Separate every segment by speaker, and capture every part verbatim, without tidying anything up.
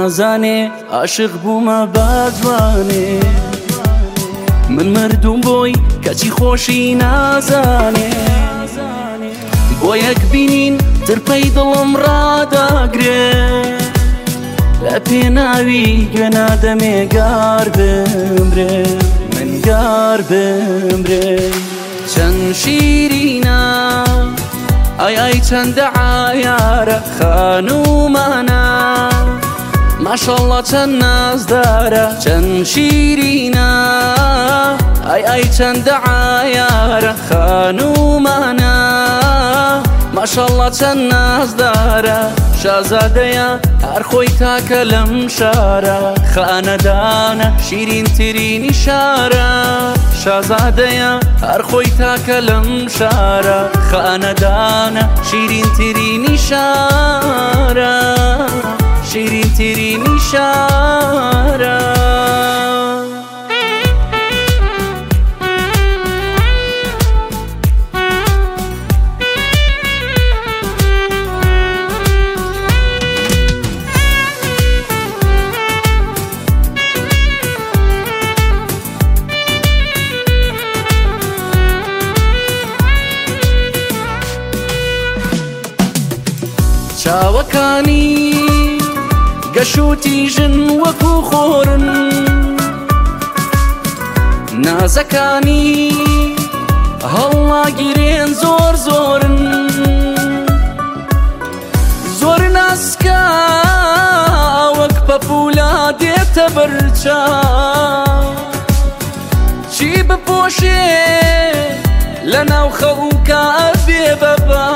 Speaker 1: نازانێ عاشق بوومە با جوانێ من مردوم بۆی کەچی خۆشی نازانێ بۆ یەک بینین ترپەی دڵم ڕاداگرێ لە پێناوی گوێنادەمێ گار بمرێ من گار بمرێ چەند شیرینە ئای ئای چەندە عایارە خانومانە ماشەڵڵا چەند نازدارە چەند شیرینە ئای ئای چەندە عایارە خانومانە ماشەڵڵا چەند نازدارە شازادەیە هەر خۆی تاکە لەم شارە خانەدانە شیرینترینی شارە شازادەیە هەر خۆی تاکە لەم شارە خانەدانە شیرینترینی شارە شیرینترینی شارە چاوەکانی گەشوتیژن وەکو خۆرن نازەکانی هەڵناگیرێن زۆر زۆرن زۆر ناسکە وەک پەپولا دێتە بەرچاو چی بپۆشێ لە ناو خەڵکە ئەبێ بەبا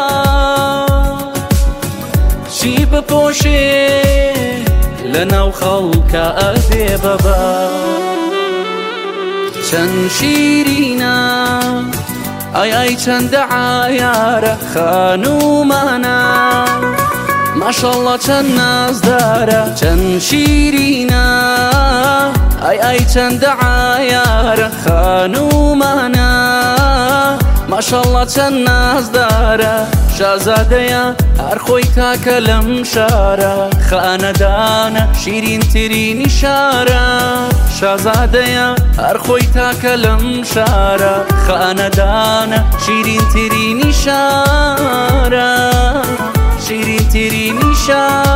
Speaker 1: چی بپۆشێ لە ناو خەڵکە ئەبێ بەبا چەند شیرینە ئای ئای چەندە عایارە خانومانە ماشەڵڵا چەند نازدارە چەند شیرینە ئای ئای چەندە عایارە خانومانە ماشەڵڵا چەند نازدارە شازادەیە هەر خۆی تاکە لەم شارە خانەدانە شیرینترینی شارە شازادەیە هەر خۆی تاکە لەم شارە خانەدانە شیرینترینی شارە شیرینترینی شارە